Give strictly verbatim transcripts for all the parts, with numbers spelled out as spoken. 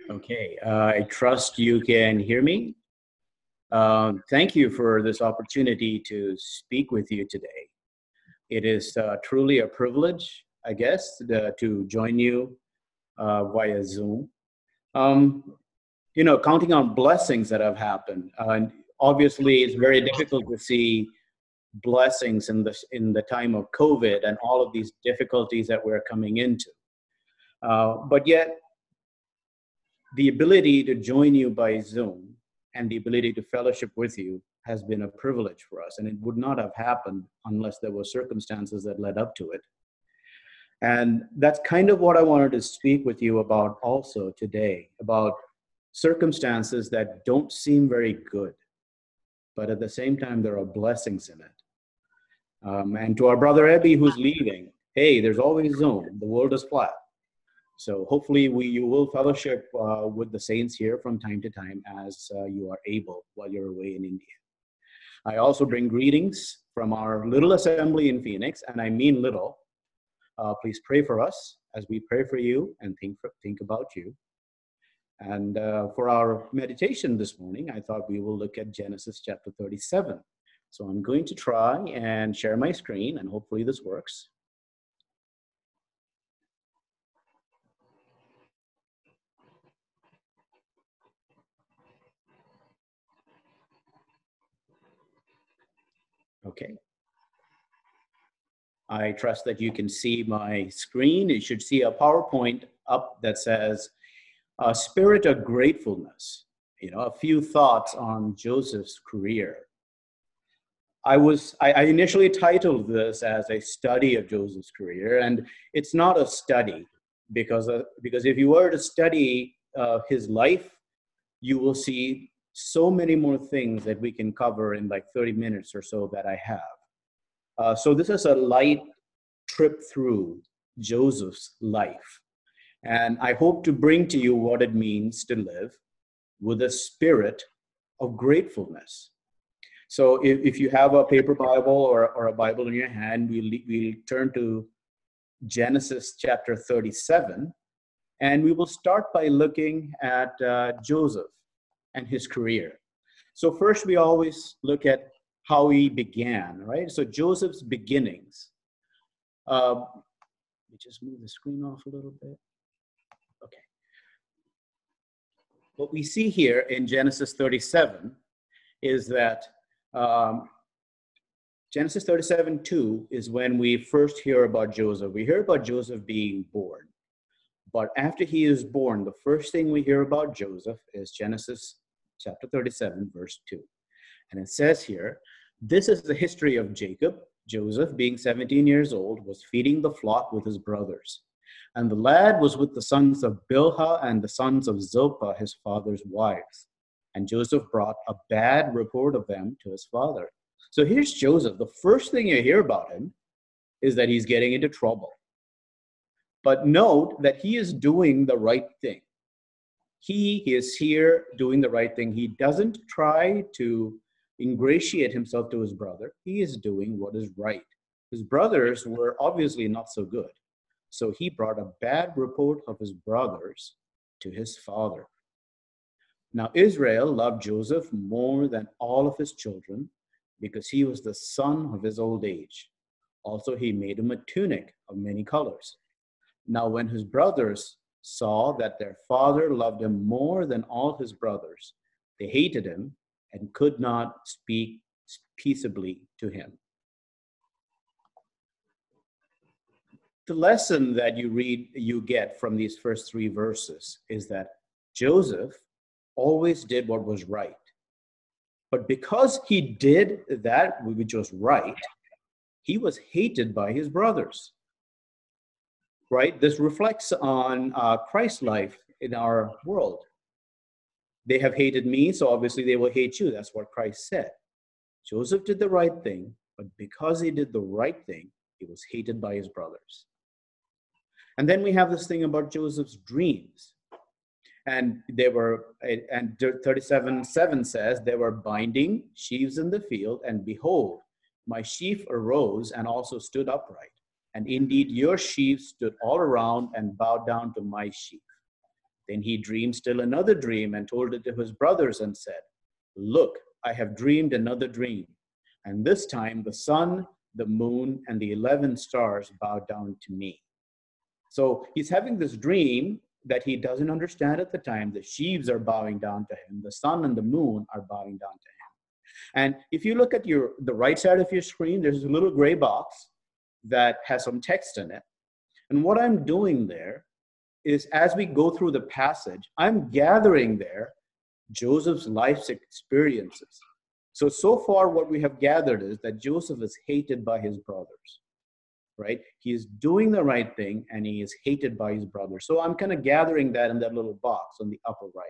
Okay, uh, I trust you can hear me. Um, thank you for this opportunity to speak with you today. It is uh, truly a privilege, I guess, the, to join you uh, via Zoom. Um, you know, counting on blessings that have happened. Uh, and obviously, it's very difficult to see blessings in the in the time of COVID and all of these difficulties that we're coming into. Uh, but yet, the ability to join you by Zoom and the ability to fellowship with you has been a privilege for us. And it would not have happened unless there were circumstances that led up to it. And that's kind of what I wanted to speak with you about also today, about circumstances that don't seem very good, but at the same time, there are blessings in it. Um, and to our brother Ebby who's leaving, hey, there's always Zoom. The world is flat. So hopefully we, you will fellowship uh, with the saints here from time to time as uh, you are able while you're away in India. I also bring greetings from our little assembly in Phoenix, and I mean little. Uh, please pray for us as we pray for you and think, for, think about you. And uh, for our meditation this morning, I thought we will look at Genesis chapter thirty-seven. So I'm going to try and share my screen, and hopefully this works. Okay. I trust that you can see my screen. You should see a PowerPoint up that says, a spirit of gratefulness, you know, a few thoughts on Joseph's career. I was, I, I initially titled this as a study of Joseph's career, and it's not a study because, uh, because if you were to study uh, his life, you will see so many more things that we can cover in like thirty minutes or so that I have. Uh, so this is a light trip through Joseph's life. And I hope to bring to you what it means to live with a spirit of gratefulness. So if, if you have a paper Bible or, or a Bible in your hand, we'll, we'll turn to Genesis chapter thirty-seven. And we will start by looking at uh, Joseph and his career. So first, we always look at how he began, right? So Joseph's beginnings. Uh, let me just move the screen off a little bit. Okay. What we see here in Genesis thirty-seven is that um, Genesis thirty-seven two is when we first hear about Joseph. We hear about Joseph being born. But after he is born, the first thing we hear about Joseph is Genesis chapter thirty-seven, verse two. And it says here, this is the history of Jacob. Joseph, being seventeen years old, was feeding the flock with his brothers. And the lad was with the sons of Bilhah and the sons of Zilpah, his father's wives. And Joseph brought a bad report of them to his father. So here's Joseph. The first thing you hear about him is that he's getting into trouble. But note that he is doing the right thing. He is here doing the right thing. He doesn't try to ingratiate himself to his brother. He is doing what is right. His brothers were obviously not so good. So he brought a bad report of his brothers to his father. Now Israel loved Joseph more than all of his children because he was the son of his old age. Also, he made him a tunic of many colors. Now when his brothers saw that their father loved him more than all his brothers, they hated him and could not speak peaceably to him. The lesson that you read, you get from these first three verses is that Joseph always did what was right. But because he did that which was right, he was hated by his brothers. Right? This reflects on uh, Christ's life in our world. They have hated me, so obviously they will hate you. That's what Christ said. Joseph did the right thing, but because he did the right thing, he was hated by his brothers. And then we have this thing about Joseph's dreams. And they were, and thirty-seven seven says, they were binding sheaves in the field, and behold, my sheaf arose and also stood upright. And indeed, your sheaves stood all around and bowed down to my sheaf. Then he dreamed still another dream and told it to his brothers and said, "Look, I have dreamed another dream. And this time the sun, the moon, and the eleven stars bow down to me." So he's having this dream that he doesn't understand at the time. The sheaves are bowing down to him. The sun and the moon are bowing down to him. And if you look at your the right side of your screen, there's a little gray box that has some text in it. And what I'm doing there is, as we go through the passage, I'm gathering there Joseph's life's experiences. So, so far what we have gathered is that Joseph is hated by his brothers, right? He is doing the right thing and he is hated by his brothers. So I'm kind of gathering that in that little box on the upper right.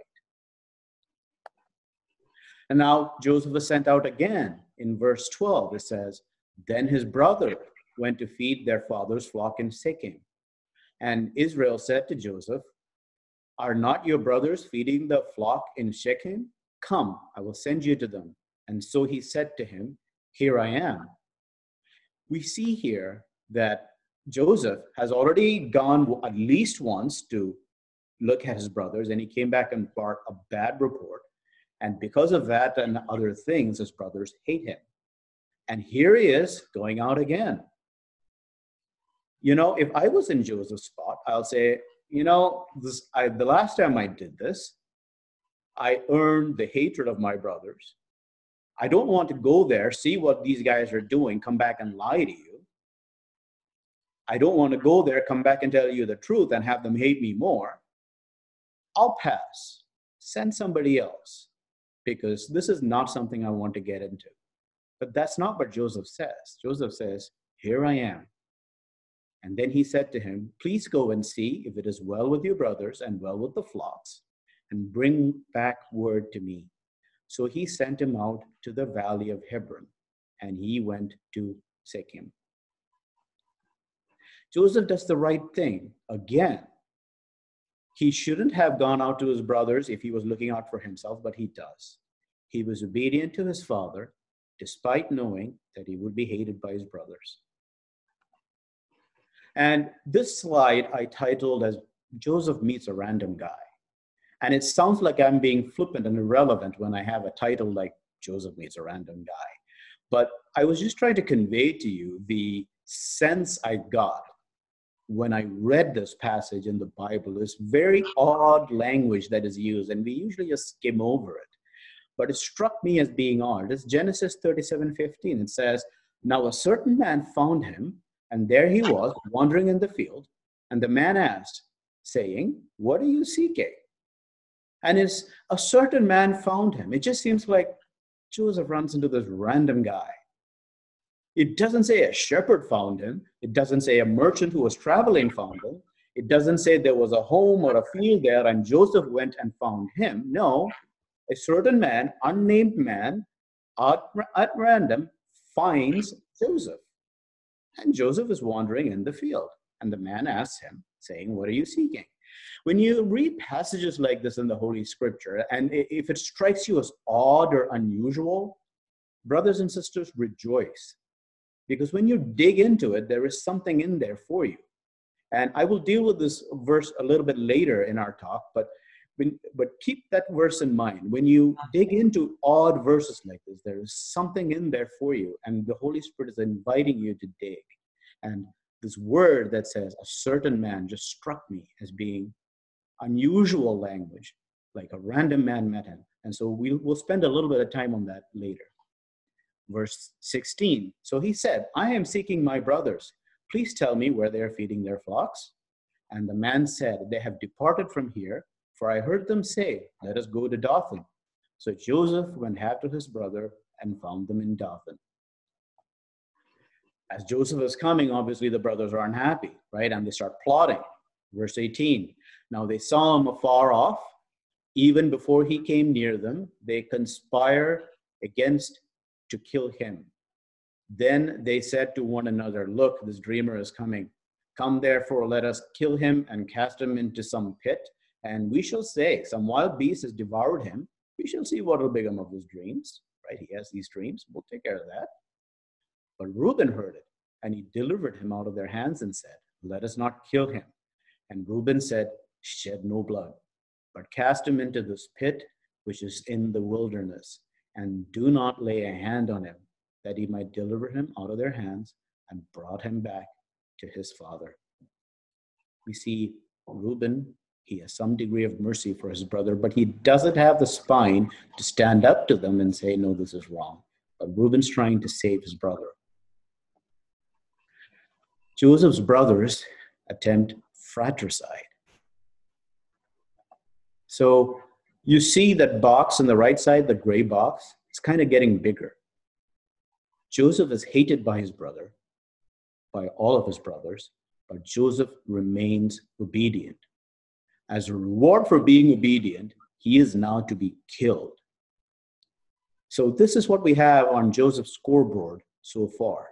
And now Joseph is sent out again. In verse twelve, it says, "Then his brother went to feed their father's flock in Shechem. And Israel said to Joseph, 'Are not your brothers feeding the flock in Shechem? Come, I will send you to them.' And so he said to him, 'Here I am.'" We see here that Joseph has already gone at least once to look at his brothers, and he came back and brought a bad report. And because of that and other things, his brothers hate him. And here he is going out again. You know, if I was in Joseph's spot, I'll say, you know, this, I, the last time I did this, I earned the hatred of my brothers. I don't want to go there, see what these guys are doing, come back and lie to you. I don't want to go there, come back and tell you the truth and have them hate me more. I'll pass. Send somebody else, because this is not something I want to get into. But that's not what Joseph says. Joseph says, "Here I am." And then he said to him, "Please go and see if it is well with your brothers and well with the flocks, and bring back word to me." So he sent him out to the valley of Hebron, and he went to Shechem. Joseph does the right thing again. He shouldn't have gone out to his brothers if he was looking out for himself, but he does. He was obedient to his father, despite knowing that he would be hated by his brothers. And this slide I titled as "Joseph Meets a Random Guy." And it sounds like I'm being flippant and irrelevant when I have a title like "Joseph Meets a Random Guy." But I was just trying to convey to you the sense I got when I read this passage in the Bible. This very odd language that is used, and we usually just skim over it. But it struck me as being odd. It's Genesis thirty-seven fifteen. It says, "Now a certain man found him, and there he was, wandering in the field. And the man asked, saying, 'What are you seeking?' And it's a certain man found him." It just seems like Joseph runs into this random guy. It doesn't say a shepherd found him. It doesn't say a merchant who was traveling found him. It doesn't say there was a home or a field there and Joseph went and found him. No, a certain man, unnamed man, at, at random, finds Joseph. And Joseph is wandering in the field. And the man asks him, saying, "What are you seeking?" When you read passages like this in the Holy Scripture, and if it strikes you as odd or unusual, brothers and sisters, rejoice. Because when you dig into it, there is something in there for you. And I will deal with this verse a little bit later in our talk, but, when, but keep that verse in mind. When you dig into odd verses like this, there is something in there for you, and the Holy Spirit is inviting you to dig. And this word that says, "a certain man," just struck me as being unusual language, like a random man met him. And so we'll, we'll spend a little bit of time on that later. Verse sixteen, "So he said, 'I am seeking my brothers. Please tell me where they are feeding their flocks.' And the man said, 'They have departed from here, for I heard them say, Let us go to Dothan.' So Joseph went after his brother and found them in Dothan." As Joseph is coming, obviously the brothers are unhappy, right? And they start plotting. Verse eighteen, "Now they saw him afar off. Even before he came near them, they conspire against to kill him. Then they said to one another, 'Look, this dreamer is coming. Come therefore, let us kill him and cast him into some pit. And we shall say, some wild beast has devoured him. We shall see what will become of his dreams.'" Right? He has these dreams. We'll take care of that. But Reuben heard it, and he delivered him out of their hands and said, "Let us not kill him." And Reuben said, "Shed no blood. but cast him into this pit which is in the wilderness, and do not lay a hand on him, that he might deliver him out of their hands, and brought him back to his father. We see Reuben, he has some degree of mercy for his brother, but he doesn't have the spine to stand up to them and say, no, this is wrong. But Reuben's trying to save his brother. Joseph's brothers attempt fratricide. So you see that box on the right side, the gray box, it's kind of getting bigger. Joseph is hated by his brother, by all of his brothers, but Joseph remains obedient. As a reward for being obedient, he is now to be killed. So this is what we have on Joseph's scoreboard so far.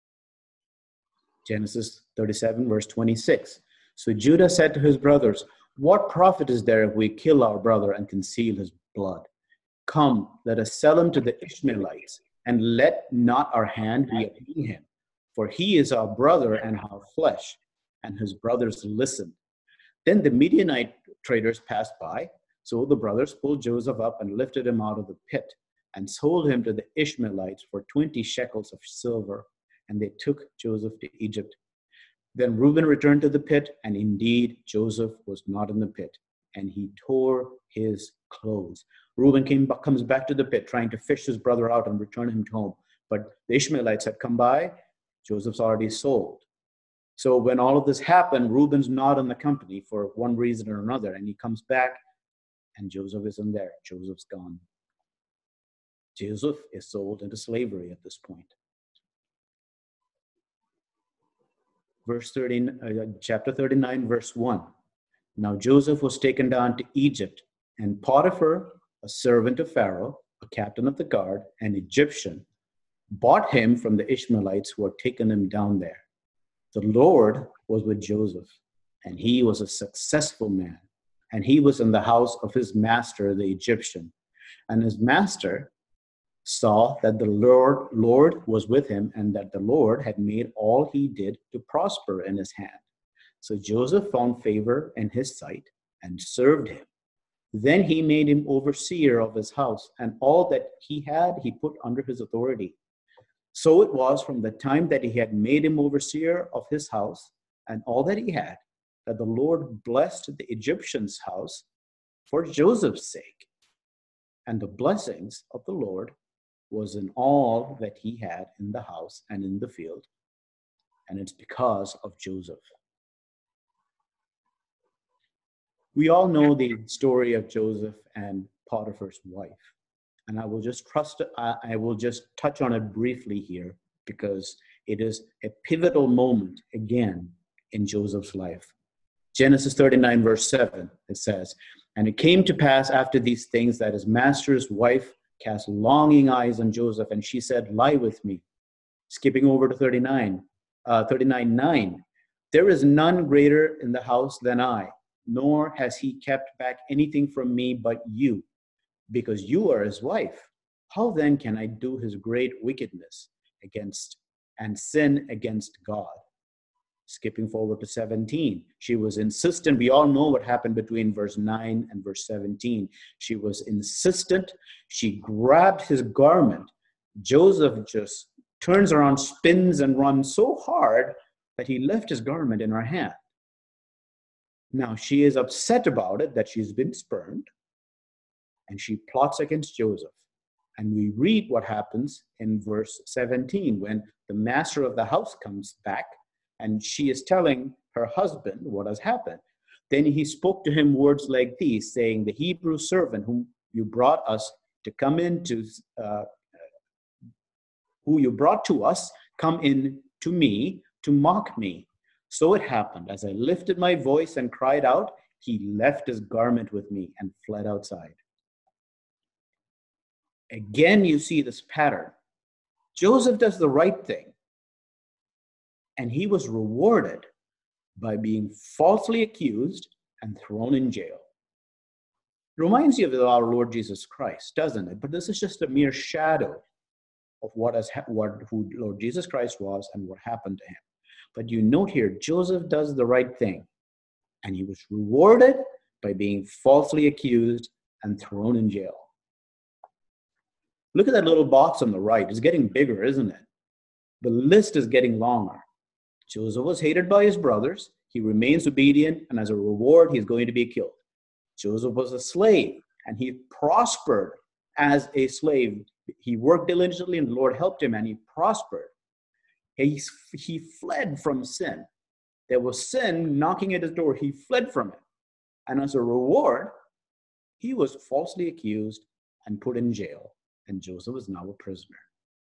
Genesis thirty-seven, verse twenty-six. So Judah said to his brothers, what profit is there if we kill our brother and conceal his blood? Come, let us sell him to the Ishmaelites, and let not our hand be upon him. For he is our brother and our flesh. And his brothers listened. Then the Midianite traders passed by. So the brothers pulled Joseph up and lifted him out of the pit, and sold him to the Ishmaelites for twenty shekels of silver. And they took Joseph to Egypt. Then Reuben returned to the pit, and indeed Joseph was not in the pit, and he tore his clothes. Reuben came, comes back to the pit, trying to fish his brother out and return him home. But the Ishmaelites had come by. Joseph's already sold. So when all of this happened, Reuben's not in the company for one reason or another, and he comes back, and Joseph isn't there. Joseph's gone. Joseph is sold into slavery at this point. Verse thirteen, uh, chapter thirty-nine, verse one. Now Joseph was taken down to Egypt, and Potiphar, a servant of Pharaoh, a captain of the guard, an Egyptian, bought him from the Ishmaelites who had taken him down there. The Lord was with Joseph, and he was a successful man, and he was in the house of his master, the Egyptian. And his master saw that the Lord, Lord was with him, and that the Lord had made all he did to prosper in his hand. So Joseph found favor in his sight and served him. Then he made him overseer of his house, and all that he had he put under his authority. So it was from the time that he had made him overseer of his house and all that he had, that the Lord blessed the Egyptian's house for Joseph's sake. And the blessings of the Lord was in all that he had in the house and in the field. And it's because of Joseph. We all know the story of Joseph and Potiphar's wife. And I will just trust, I, I will just touch on it briefly here, because it is a pivotal moment again in Joseph's life. Genesis thirty-nine, verse seven, it says, and it came to pass after these things that his master's wife cast longing eyes on Joseph, and she said, lie with me. Skipping over to thirty-nine, uh, thirty-nine, nine. There is none greater in the house than I, nor has he kept back anything from me but you, because you are his wife. How then can I do his great wickedness against and sin against God? Skipping forward to seventeen, she was insistent. We all know what happened between verse nine and verse seventeen. She was insistent. She grabbed his garment. Joseph just turns around, spins, and runs so hard that he left his garment in her hand. Now she is upset about it, that she's been spurned, and she plots against Joseph. And we read what happens in verse seventeen, when the master of the house comes back, and she is telling her husband what has happened. Then he spoke to him words like these, saying, the Hebrew servant whom you brought us to come in to, uh, who you brought to us, come in to me to mock me. So it happened, as I lifted my voice and cried out, he left his garment with me and fled outside. Again, you see this pattern. Joseph does the right thing, and he was rewarded by being falsely accused and thrown in jail. It reminds you of our Lord Jesus Christ, doesn't it? But this is just a mere shadow of what has ha- what who Lord Jesus Christ was and what happened to him. But you note here, Joseph does the right thing, and he was rewarded by being falsely accused and thrown in jail. Look at that little box on the right. It's getting bigger, isn't it? The list is getting longer. Joseph was hated by his brothers. He remains obedient, and as a reward, he's going to be killed. Joseph was a slave, and he prospered as a slave. He worked diligently, and the Lord helped him, and he prospered. He, he fled from sin. There was sin knocking at his door. He fled from it. And as a reward, he was falsely accused and put in jail. And Joseph is now a prisoner.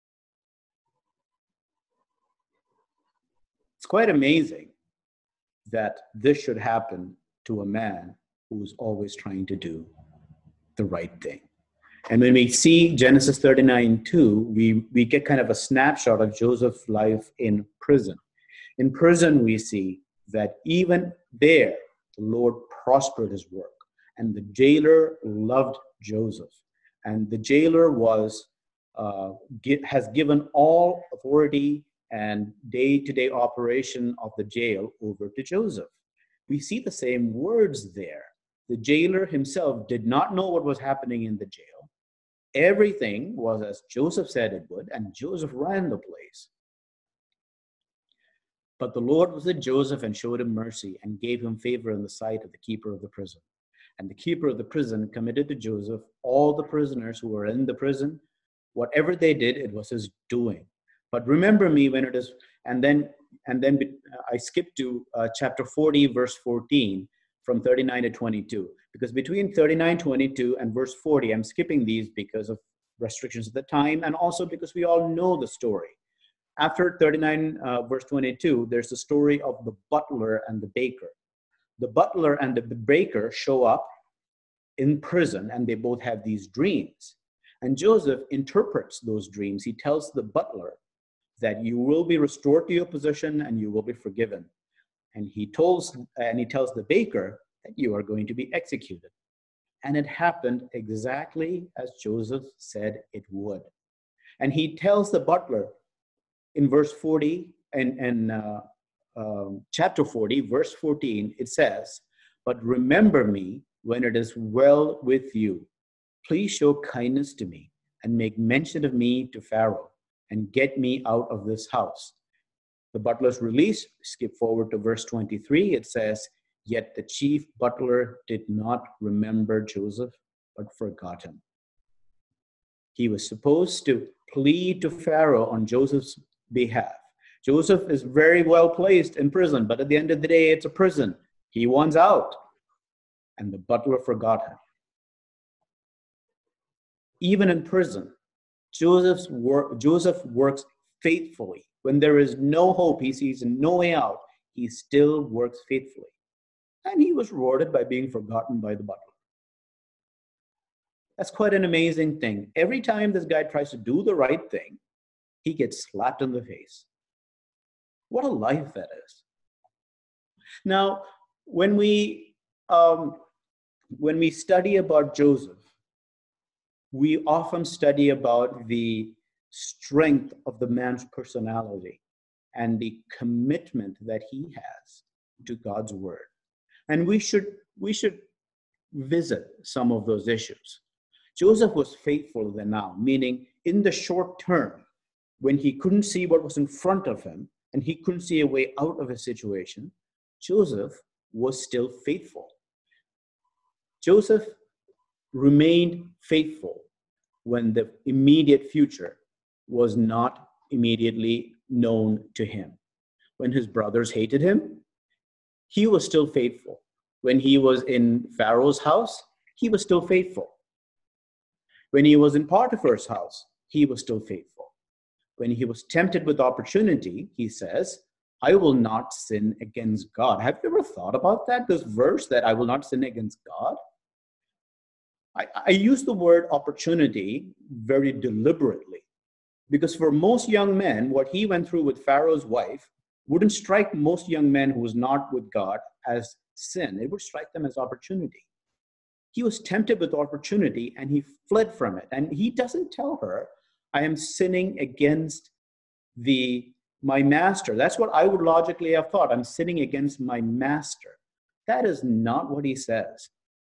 It's quite amazing that this should happen to a man who is always trying to do the right thing. And when we see Genesis thirty-nine two, we, we get kind of a snapshot of Joseph's life in prison. In prison, we see that even there, the Lord prospered his work. And the jailer loved Joseph. And the jailer was uh, get, has given all authority and day-to-day operation of the jail over to Joseph. We see the same words there. The jailer himself did not know what was happening in the jail. Everything was as Joseph said it would, and Joseph ran the place. But the Lord was with Joseph and showed him mercy and gave him favor in the sight of the keeper of the prison. And the keeper of the prison committed to Joseph all the prisoners who were in the prison. Whatever they did, it was his doing. But remember me when it is, and then and then I skipped to uh, chapter forty, verse fourteen, from thirty-nine to twenty-two. Because between thirty-nine, twenty-two and verse forty, I'm skipping these because of restrictions at the time, and also because we all know the story. After thirty-nine, uh, verse twenty-two, there's the story of the butler and the baker. The butler and the baker show up in prison, and they both have these dreams. And Joseph interprets those dreams. He tells the butler that you will be restored to your position and you will be forgiven. And he tells, and he tells the baker that you are going to be executed. And it happened exactly as Joseph said it would. And he tells the butler in verse forty and, and uh, um, chapter forty, verse fourteen, it says, "But remember me when it is well with you. Please show kindness to me and make mention of me to Pharaoh and get me out of this house." The butler's release, skip forward to verse twenty-three, it says, "Yet the chief butler did not remember Joseph, but forgot him." He was supposed to plead to Pharaoh on Joseph's behalf. Joseph is very well placed in prison, but at the end of the day, it's a prison. He wants out. And the butler forgot him. Even in prison, Joseph's work, Joseph works faithfully. When there is no hope, he sees no way out, he still works faithfully. And he was rewarded by being forgotten by the butler. That's quite an amazing thing. Every time this guy tries to do the right thing, he gets slapped in the face. What a life that is. Now, when we um, when we study about Joseph, we often study about the strength of the man's personality and the commitment that he has to God's word. And we should we should visit some of those issues. Joseph was faithful then now, meaning in the short term, when he couldn't see what was in front of him and he couldn't see a way out of his situation, Joseph was still faithful. Joseph remained faithful when the immediate future was not immediately known to him. When his brothers hated him, he was still faithful. When he was in Pharaoh's house, he was still faithful. When he was in Potiphar's house, he was still faithful. When he was tempted with opportunity, he says, "I will not sin against God." Have you ever thought about that? This verse that I will not sin against God? I, I use the word opportunity very deliberately because for most young men, what he went through with Pharaoh's wife wouldn't strike most young men who was not with God as sin. It would strike them as opportunity. He was tempted with opportunity and he fled from it. And he doesn't tell her, "I am sinning against the my master." That's what I would logically have thought. I'm sinning against my master. That is not what he says.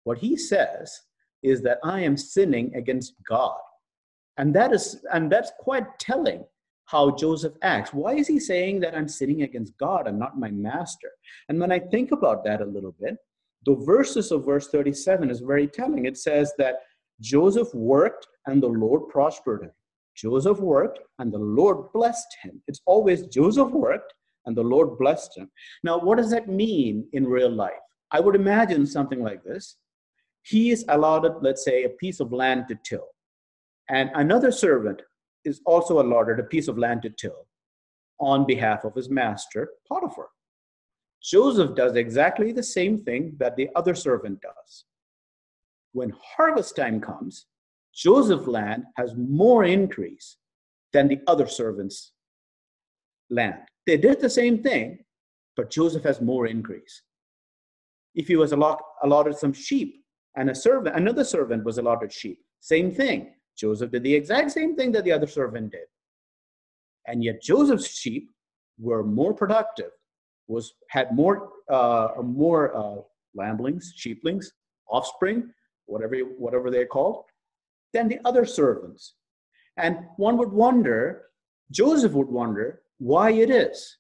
What he says is that I am sinning against God. And that is, and that's quite telling how Joseph acts. Why is he saying that I'm sinning against God and not my master? And when I think about that a little bit, the verses of verse thirty-seven is very telling. It says that Joseph worked and the Lord prospered him. Joseph worked and the Lord blessed him. It's always Joseph worked and the Lord blessed him. Now, what does that mean in real life? I would imagine something like this. He is allotted, let's say, a piece of land to till. And another servant is also allotted a piece of land to till on behalf of his master, Potiphar. Joseph does exactly the same thing that the other servant does. When harvest time comes, Joseph's land has more increase than the other servant's land. They did the same thing, but Joseph has more increase. If he was allot- allotted some sheep and a servant, another servant was allotted sheep, same thing. Joseph did the exact same thing that the other servant did. And yet Joseph's sheep were more productive, was had more uh, more uh, lamblings, sheeplings, offspring, whatever, whatever they're called, than the other servants. And one would wonder, Joseph would wonder why it is.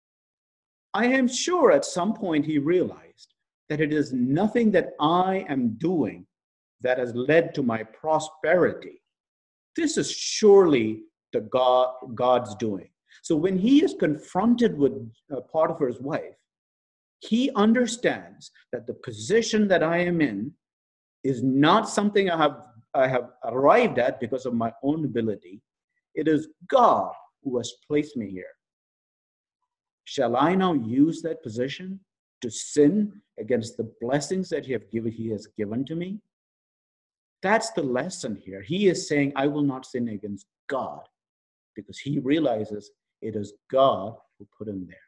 I am sure at some point he realized that it is nothing that I am doing that has led to my prosperity. This is surely the God, God's doing. So when he is confronted with uh, Potiphar's wife, he understands that the position that I am in is not something I have, I have arrived at because of my own ability. It is God who has placed me here. Shall I now use that position to sin against the blessings that he, have given, he has given to me? That's the lesson here. He is saying, I will not sin against God, because he realizes it is God who put him there.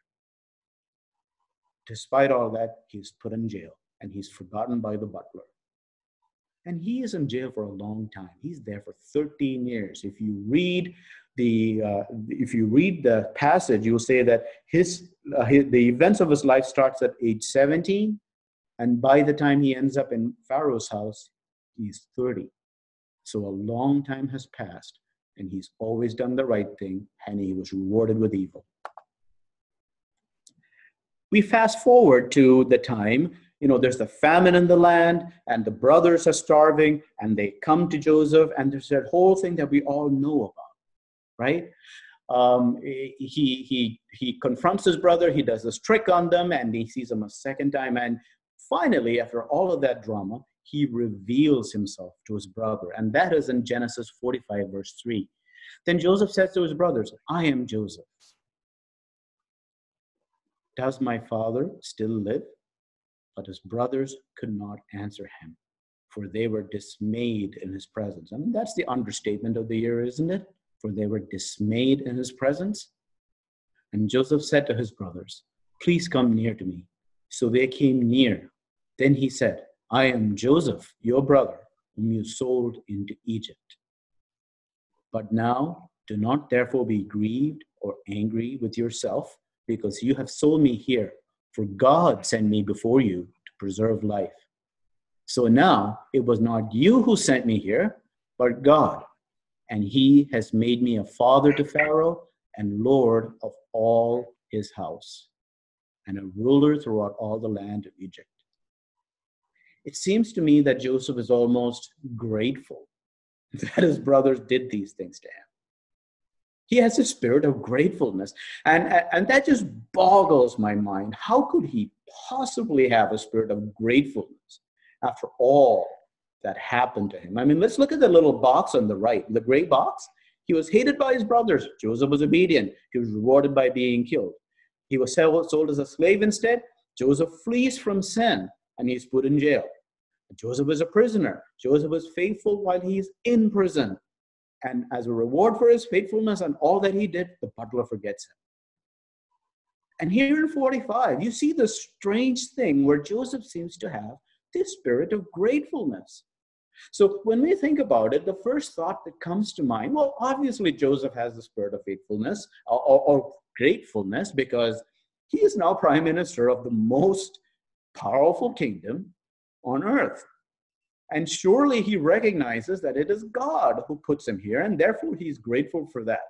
Despite all that, he's put in jail and he's forgotten by the butler. And he is in jail for a long time. He's there for thirteen years. If you read the uh, if you read the passage, you'll say that his, uh, his the events of his life starts at age seventeen, and by the time he ends up in Pharaoh's house, he's thirty. So a long time has passed, and he's always done the right thing, and he was rewarded with evil. We fast forward to the time, you know, there's the famine in the land, and the brothers are starving, and they come to Joseph, and there's that whole thing that we all know about, right? Um, he, he, he confronts his brother, he does this trick on them, and he sees them a second time, and finally, after all of that drama, he reveals himself to his brother, and that is in Genesis forty-five, verse three. Then Joseph says to his brothers, I am Joseph. Does my father still live? But his brothers could not answer him, for they were dismayed in his presence. I mean, that's the understatement of the year, isn't it? For they were dismayed in his presence. And Joseph said to his brothers, please come near to me. So they came near. Then he said, I am Joseph, your brother, whom you sold into Egypt. But now do not therefore be grieved or angry with yourself, because you have sold me here, for God sent me before you to preserve life. So now it was not you who sent me here, but God, and he has made me a father to Pharaoh and Lord of all his house, and a ruler throughout all the land of Egypt. It seems to me that Joseph is almost grateful that his brothers did these things to him. He has a spirit of gratefulness. And, and that just boggles my mind. How could he possibly have a spirit of gratefulness after all that happened to him? I mean, let's look at the little box on the right, the gray box. He was hated by his brothers. Joseph was obedient. He was rewarded by being killed. He was sold as a slave instead. Joseph flees from sin, and he's put in jail. Joseph is a prisoner. Joseph was faithful while he's in prison. And as a reward for his faithfulness and all that he did, the butler forgets him. And here in forty-five, you see the strange thing where Joseph seems to have this spirit of gratefulness. So when we think about it, the first thought that comes to mind, well, obviously Joseph has the spirit of faithfulness or, or, or gratefulness, because he is now prime minister of the most powerful kingdom on earth. And surely he recognizes that it is God who puts him here, and therefore he's grateful for that.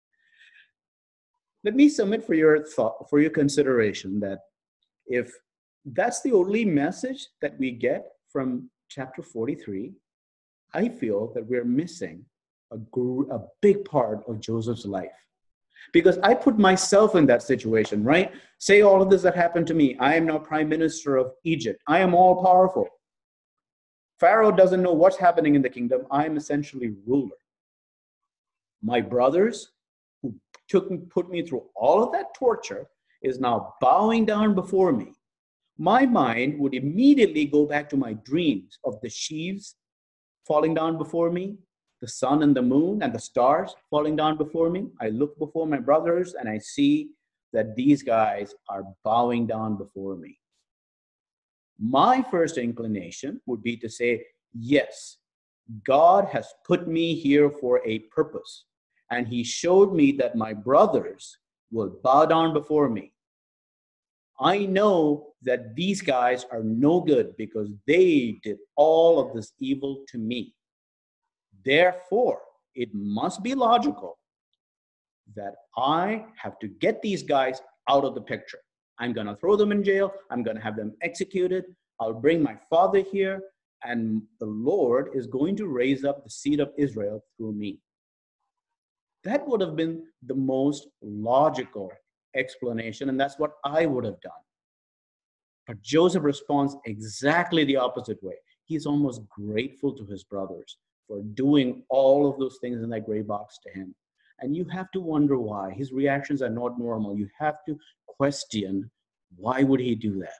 Let me submit for your thought, for your consideration, that if that's the only message that we get from chapter forty-three, I feel that we're missing a, gr- a big part of Joseph's life. Because I put myself in that situation, right? Say all of this that happened to me. I am now prime minister of Egypt. I am all powerful. Pharaoh doesn't know what's happening in the kingdom. I am essentially ruler. My brothers, who took put me through all of that torture, is now bowing down before me. My mind would immediately go back to my dreams of the sheaves falling down before me, the sun and the moon and the stars falling down before me. I look before my brothers and I see that these guys are bowing down before me. My first inclination would be to say, yes, God has put me here for a purpose. And he showed me that my brothers will bow down before me. I know that these guys are no good because they did all of this evil to me. Therefore, it must be logical that I have to get these guys out of the picture. I'm going to throw them in jail. I'm going to have them executed. I'll bring my father here, and the Lord is going to raise up the seed of Israel through me. That would have been the most logical explanation, and that's what I would have done. But Joseph responds exactly the opposite way. He's almost grateful to his brothers for doing all of those things in that gray box to him. And you have to wonder why. His reactions are not normal. You have to question, why would he do that?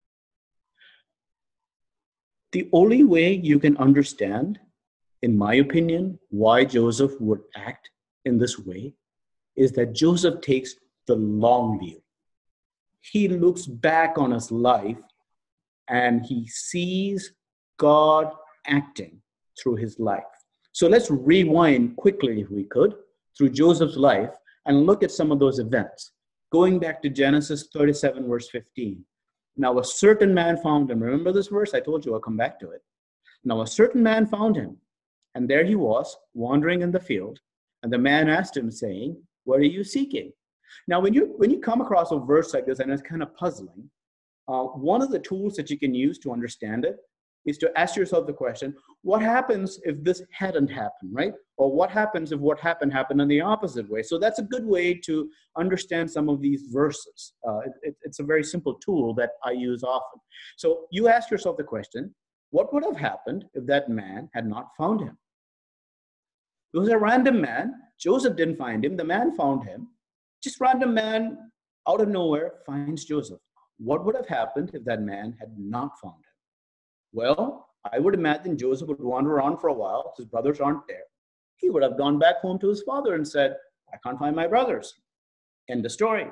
The only way you can understand, in my opinion, why Joseph would act in this way is that Joseph takes the long view. He looks back on his life and he sees God acting through his life. So let's rewind quickly, if we could, through Joseph's life and look at some of those events. Going back to Genesis thirty-seven, verse fifteen. Now a certain man found him. Remember this verse? I told you I'll come back to it. Now a certain man found him, and there he was, wandering in the field. And the man asked him, saying, what are you seeking? Now, when you when you come across a verse like this, and it's kind of puzzling, uh, one of the tools that you can use to understand it is to ask yourself the question, what happens if this hadn't happened, right? Or what happens if what happened happened in the opposite way? So that's a good way to understand some of these verses. Uh, it, it, it's a very simple tool that I use often. So you ask yourself the question, what would have happened if that man had not found him? It was a random man. Joseph didn't find him. The man found him. Just random man out of nowhere finds Joseph. What would have happened if that man had not found him? Well, I would imagine Joseph would wander around for a while. His brothers aren't there. He would have gone back home to his father and said, I can't find my brothers. End of story.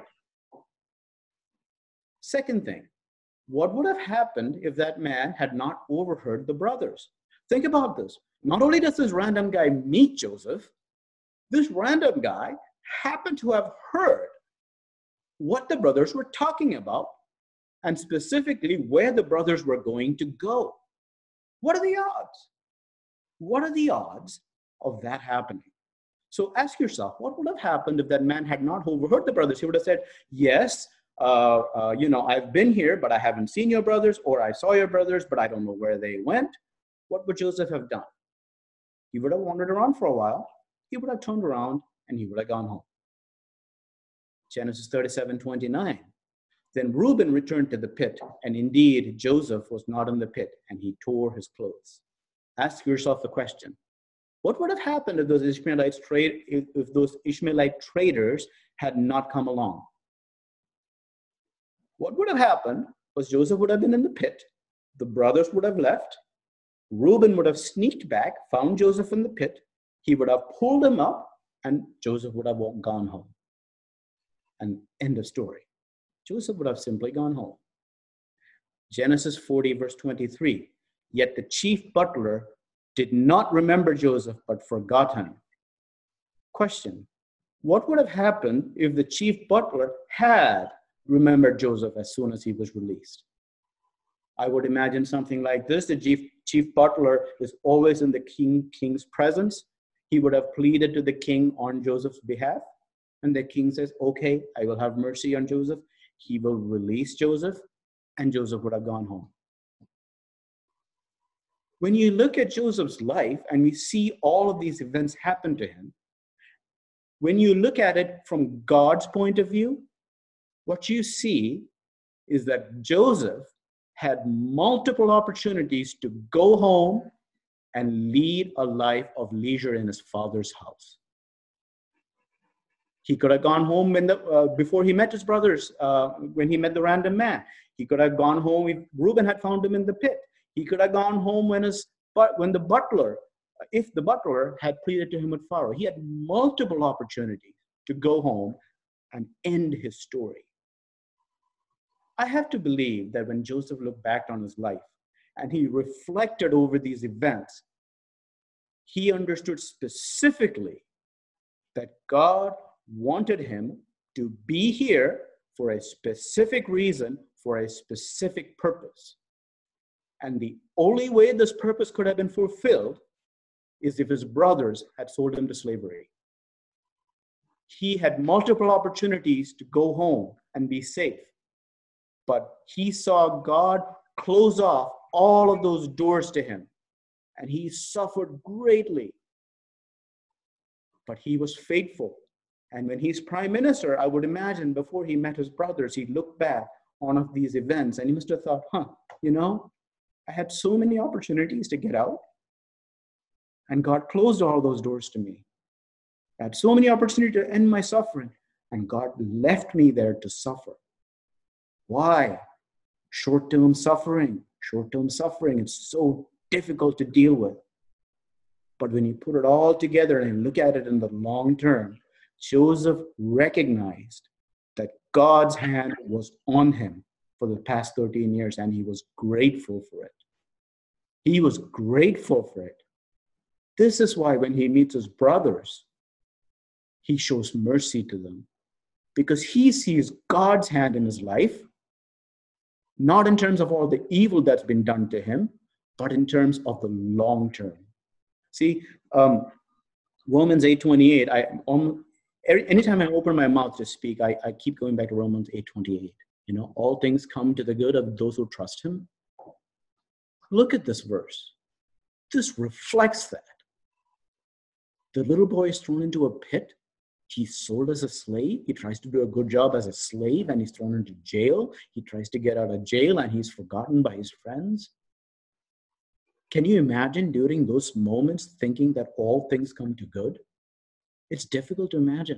Second thing, what would have happened if that man had not overheard the brothers? Think about this. Not only does this random guy meet Joseph, this random guy happened to have heard what the brothers were talking about, and specifically where the brothers were going to go. What are the odds? What are the odds of that happening? So ask yourself, what would have happened if that man had not overheard the brothers? He would have said, yes, uh, uh, you know, I've been here, but I haven't seen your brothers, or I saw your brothers, but I don't know where they went. What would Joseph have done? He would have wandered around for a while. He would have turned around and he would have gone home. Genesis thirty-seven, twenty-nine. Then Reuben returned to the pit, and indeed Joseph was not in the pit, and he tore his clothes. Ask yourself the question, what would have happened if those Ishmaelites trade if, if those Ishmaelite traders had not come along? What would have happened was Joseph would have been in the pit, the brothers would have left, Reuben would have sneaked back, found Joseph in the pit, he would have pulled him up, and Joseph would have gone home. And end of story. Joseph would have simply gone home. Genesis forty, verse twenty-three. Yet the chief butler did not remember Joseph, but forgot him. Question. What would have happened if the chief butler had remembered Joseph as soon as he was released? I would imagine something like this. The chief, chief butler is always in the king, king's presence. He would have pleaded to the king on Joseph's behalf. And the king says, okay, I will have mercy on Joseph. He will release Joseph, and Joseph would have gone home. When you look at Joseph's life and we see all of these events happen to him, when you look at it from God's point of view, what you see is that Joseph had multiple opportunities to go home and lead a life of leisure in his father's house. He could have gone home when the, uh, before he met his brothers, uh, when he met the random man. He could have gone home if Reuben had found him in the pit. He could have gone home when, his, but when the butler, if the butler had pleaded to him with Pharaoh. He had multiple opportunities to go home and end his story. I have to believe that when Joseph looked back on his life and he reflected over these events, he understood specifically that God wanted him to be here for a specific reason, for a specific purpose. And the only way this purpose could have been fulfilled is if his brothers had sold him to slavery. He had multiple opportunities to go home and be safe, but he saw God close off all of those doors to him, and he suffered greatly. But he was faithful. And when he's prime minister, I would imagine before he met his brothers, he looked back on of these events and he must have thought, huh, you know, I had so many opportunities to get out, and God closed all those doors to me. I had so many opportunities to end my suffering, and God left me there to suffer. Why? Short-term suffering. Short-term suffering is so difficult to deal with. But when you put it all together and look at it in the long term, Joseph recognized that God's hand was on him for the past thirteen years, and he was grateful for it. He was grateful for it. This is why when he meets his brothers, he shows mercy to them, because he sees God's hand in his life, not in terms of all the evil that's been done to him, but in terms of the long term. See, um, Romans eight twenty-eight, I, um, every, anytime I open my mouth to speak, I, I keep going back to Romans eight twenty-eight. You know, all things come to the good of those who trust him. Look at this verse. This reflects that. The little boy is thrown into a pit. He's sold as a slave. He tries to do a good job as a slave, and he's thrown into jail. He tries to get out of jail, and he's forgotten by his friends. Can you imagine during those moments thinking that all things come to good? It's difficult to imagine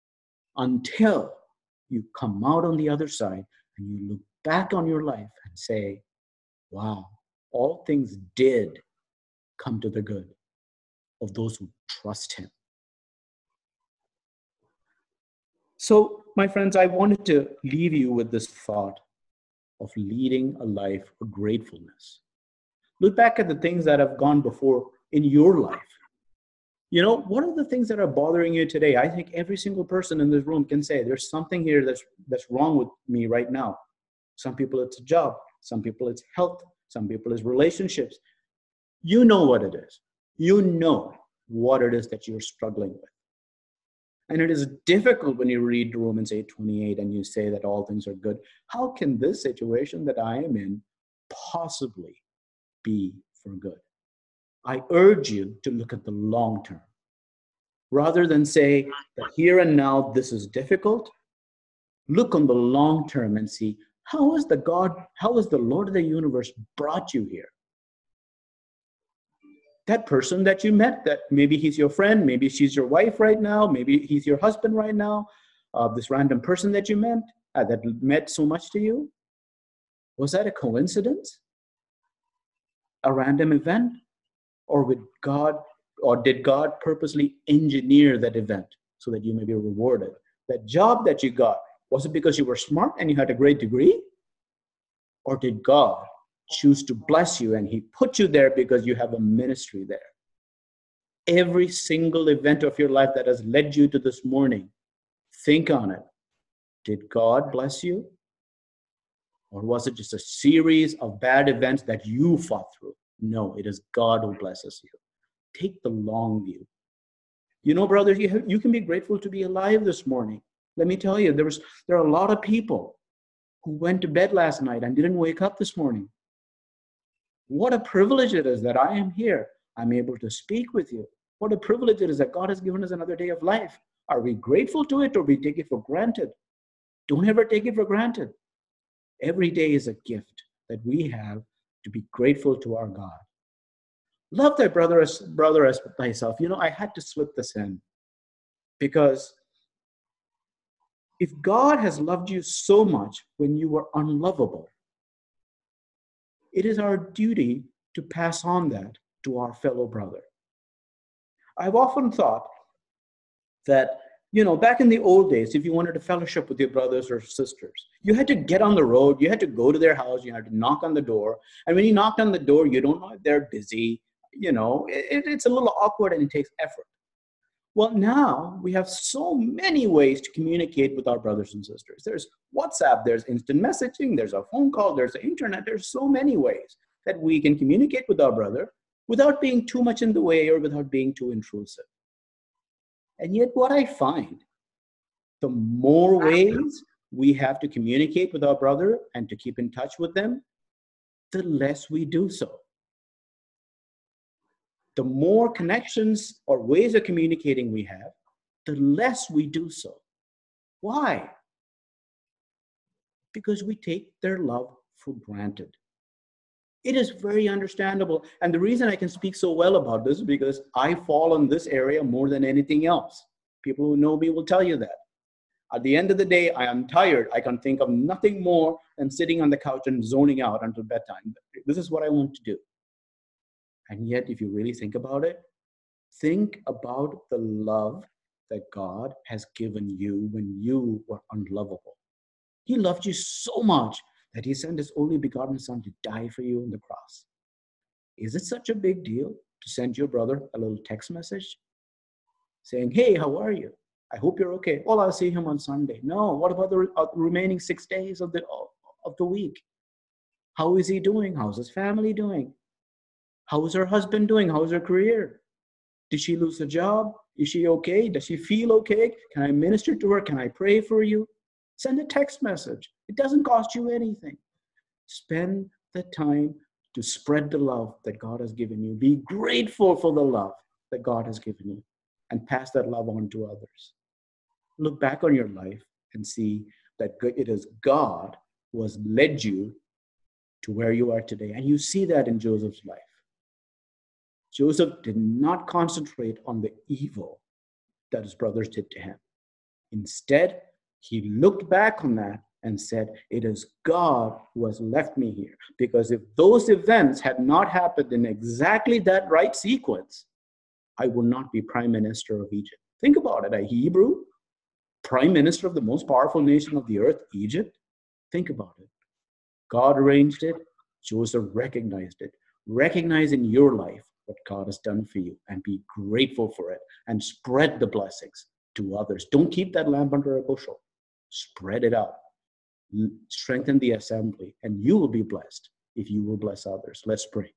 until you come out on the other side and you look back on your life and say, wow, all things did come to the good of those who trust him. So, my friends, I wanted to leave you with this thought of leading a life of gratefulness. Look back at the things that have gone before in your life. You know, what are the things that are bothering you today? I think every single person in this room can say, there's something here that's, that's wrong with me right now. Some people it's a job. Some people it's health. Some people it's relationships. You know what it is. You know what it is that you're struggling with. And it is difficult when you read Romans eight twenty-eight and you say that all things are good. How can this situation that I am in possibly be for good? I urge you to look at the long term. Rather than say that here and now this is difficult, look on the long term and see, how is the God, how is the Lord of the universe brought you here? That person that you met, that maybe he's your friend, maybe she's your wife right now, maybe he's your husband right now, uh, this random person that you met, uh, that meant so much to you, was that a coincidence? A random event? Or with God, or did God purposely engineer that event so that you may be rewarded? That job that you got, was it because you were smart and you had a great degree? Or did God choose to bless you and he put you there because you have a ministry there? Every single event of your life that has led you to this morning, think on it. Did God bless you? Or was it just a series of bad events that you fought through? No, it is God who blesses you. Take the long view. You know, brothers, you, have, you can be grateful to be alive this morning. Let me tell you, there was there are a lot of people who went to bed last night and didn't wake up this morning. What a privilege it is that I am here. I'm able to speak with you. What a privilege it is that God has given us another day of life. Are we grateful to it, or we take it for granted? Don't ever take it for granted. Every day is a gift that we have to be grateful to our God. Love thy brother as, brother as thyself. You know, I had to slip this in because if God has loved you so much when you were unlovable, it is our duty to pass on that to our fellow brother. I've often thought that, you know, back in the old days, if you wanted to fellowship with your brothers or sisters, you had to get on the road, you had to go to their house, you had to knock on the door. And when you knocked on the door, you don't know if they're busy. You know, it, it's a little awkward and it takes effort. Well, now we have so many ways to communicate with our brothers and sisters. There's WhatsApp, there's instant messaging, there's a phone call, there's the internet. There's so many ways that we can communicate with our brother without being too much in the way or without being too intrusive. And yet what I find, the more ways we have to communicate with our brother and to keep in touch with them, the less we do so. The more connections or ways of communicating we have, the less we do so. Why? Because we take their love for granted. It is very understandable. And the reason I can speak so well about this is because I fall in this area more than anything else. People who know me will tell you that. At the end of the day, I am tired. I can think of nothing more than sitting on the couch and zoning out until bedtime. This is what I want to do. And yet, if you really think about it, think about the love that God has given you when you were unlovable. He loved you so much that he sent his only begotten son to die for you on the cross. Is it such a big deal to send your brother a little text message saying, hey, how are you? I hope you're okay. Oh, I'll see him on Sunday. No, what about the re- uh, remaining six days of the, of the week? How is he doing? How's his family doing? How is her husband doing? How's her career? Did she lose a job? Is she okay? Does she feel okay? Can I minister to her? Can I pray for you? Send a text message. It doesn't cost you anything. Spend the time to spread the love that God has given you. Be grateful for the love that God has given you and pass that love on to others. Look back on your life and see that it is God who has led you to where you are today. And you see that in Joseph's life. Joseph did not concentrate on the evil that his brothers did to him. Instead, he looked back on that and said, it is God who has left me here. Because if those events had not happened in exactly that right sequence, I would not be prime minister of Egypt. Think about it, a Hebrew prime minister of the most powerful nation of the earth, Egypt. Think about it. God arranged it. Joseph recognized it. Recognize in your life what God has done for you and be grateful for it and spread the blessings to others. Don't keep that lamp under a bushel. Spread it out. Strengthen the assembly, and you will be blessed if you will bless others. Let's pray.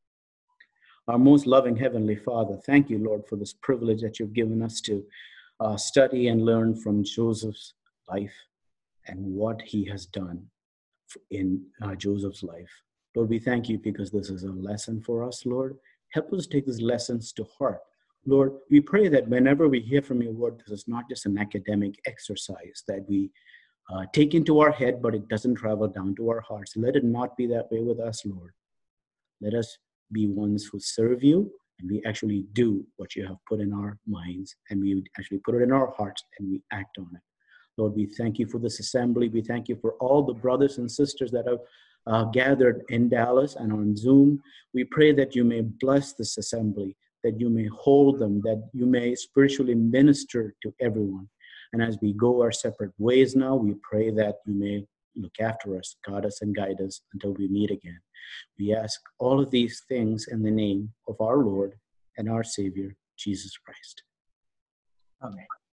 Our most loving Heavenly Father, thank you, Lord, for this privilege that you've given us to uh, study and learn from Joseph's life and what he has done in uh, Joseph's life. Lord, we thank you because this is a lesson for us, Lord. Help us take these lessons to heart. Lord, we pray that whenever we hear from your word, this is not just an academic exercise that we uh, take into our head, but it doesn't travel down to our hearts. Let it not be that way with us, Lord. Let us be ones who serve you, and we actually do what you have put in our minds, and we actually put it in our hearts, and we act on it. Lord, we thank you for this assembly. We thank you for all the brothers and sisters that have uh, gathered in Dallas and on Zoom. We pray that you may bless this assembly, that you may hold them, that you may spiritually minister to everyone. And as we go our separate ways now, we pray that you may look after us, guard us, and guide us until we meet again. We ask all of these things in the name of our Lord and our Savior, Jesus Christ. Amen.